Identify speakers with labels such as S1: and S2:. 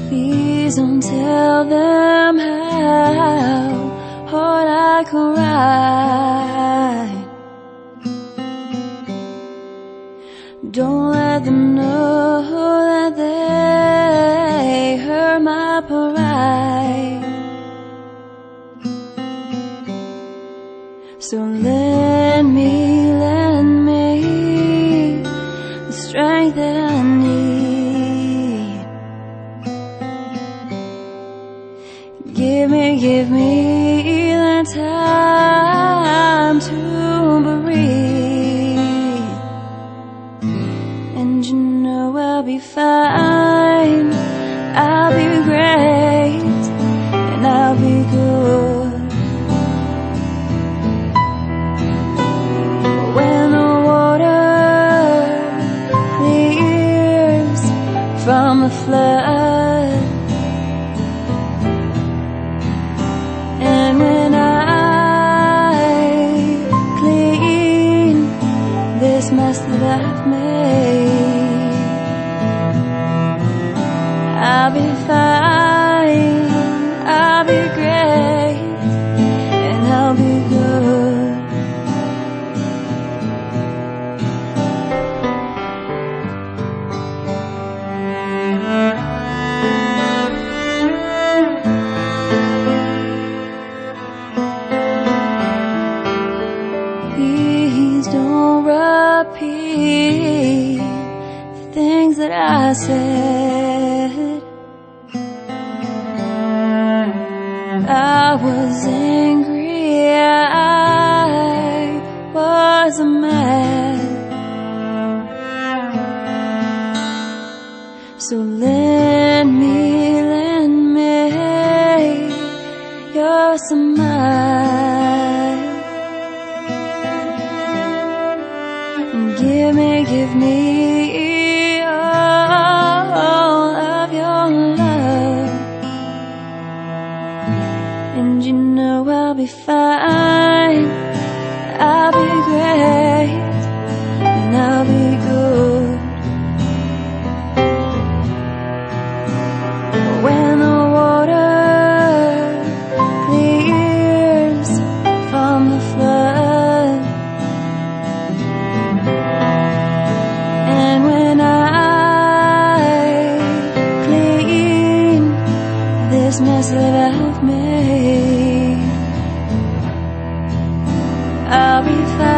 S1: Please don't tell them how hard I cried. Don't let them know that they hurt my pride. So lend me the strength that I need. Give me the time to breathe. And you know I'll be fine, I'll be great, and I'll be good. When the water clears from the flood, and when I clean this mess that I've made, I'll be fine, I'll be great, and I'll be good. Please don't repeat the things that I said. I was angry, I was a mess. So lend me your smile. Give me all of your love. And you know I'll be fine, I'll be great, and I'll be good. When the water clears from the flood, and when I clean this mess that I've made, I'll be fine.